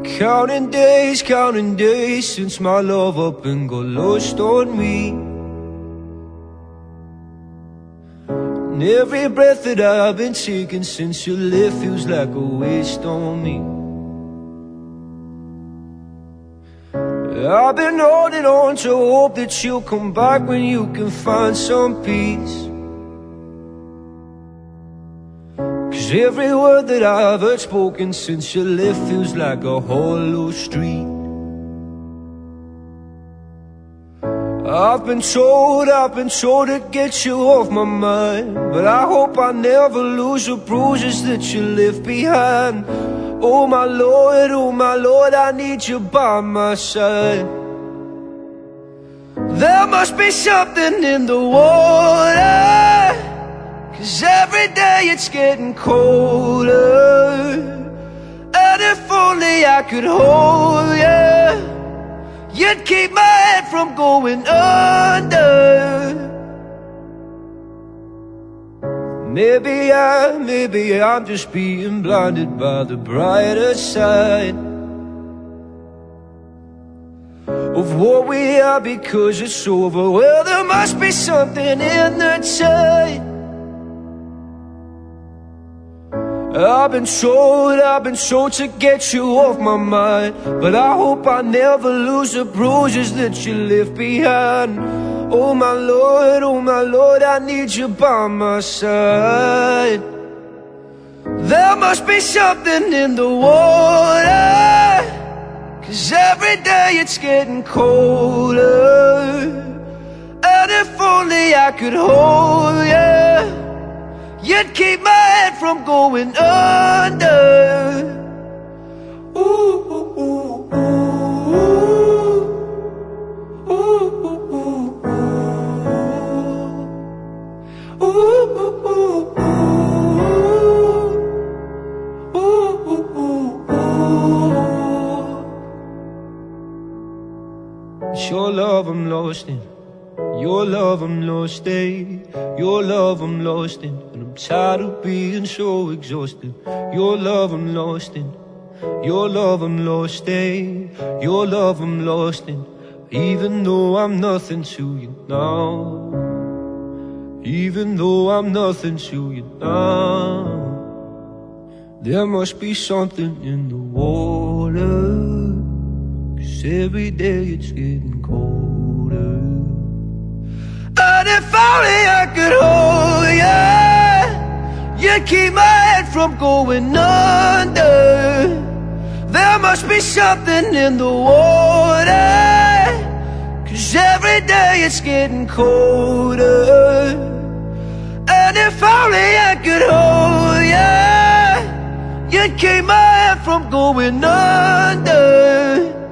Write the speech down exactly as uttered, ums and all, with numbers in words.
Counting days, counting days since my love up and got lost on me. And every breath that I've been taking since you left feels like a waste on me. I've been holding on to hope that you'll come back when you can find some peace. Cause every word that I've heard spoken since you left feels like a hollow street. I've been told, I've been told to get you off my mind, but I hope I never lose the bruises that you left behind. Oh my Lord, oh my Lord, I need you by my side. There must be something in the water, cause every day it's getting colder. And if only I could hold you, you'd keep my head from going under. Maybe I, maybe I'm just being blinded by the brighter side of what we are because it's over. Well, there must be something in the tide. I've been told, I've been told to get you off my mind, but I hope I never lose the bruises that you left behind. Oh my Lord, oh my Lord, I need you by my side. There must be something in the water, cause every day it's getting colder. And if only I could hold you, you'd keep my head from going under. Ooh, ooh, ooh, ooh, ooh, ooh, ooh, ooh, ooh, ooh, ooh, ooh. It's your love I'm lost in, your love I'm lost in, your love I'm lost in, and I'm tired of being so exhausted. Your love I'm lost in, your love I'm lost in, your love I'm lost in. Even though I'm nothing to you now, even though I'm nothing to you now, there must be something in the water, cause every day it's getting colder. And if only I could hold you, you'd keep my head from going under. There must be something in the water, cause every day it's getting colder. And if only I could hold you, you'd keep my head from going under.